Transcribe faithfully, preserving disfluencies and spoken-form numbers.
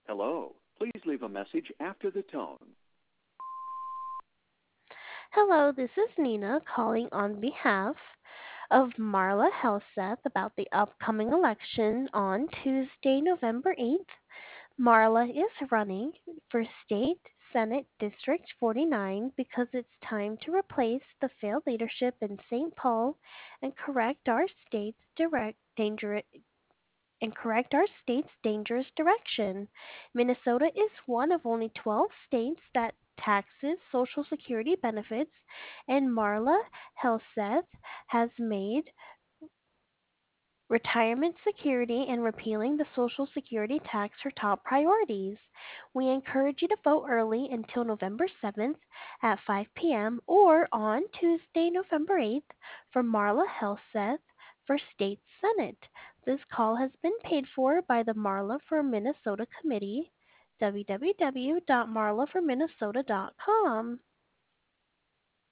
Hello. Please leave a message after the tone. Hello, this is Nina calling on behalf of Marla Helseth about the upcoming election on Tuesday, November eighth. Marla is running for State Senate District forty-nine because it's time to replace the failed leadership in Saint Paul and correct our state's direct danger and correct our state's dangerous direction. Minnesota is one of only twelve states that taxes Social Security benefits, and Marla Helseth has made retirement security and repealing the Social Security tax her top priorities. We encourage you to vote early until November seventh at five p m or on Tuesday, November eighth for Marla Helseth for State Senate. This call has been paid for by the Marla for Minnesota Committee, w w w dot marla for minnesota dot com.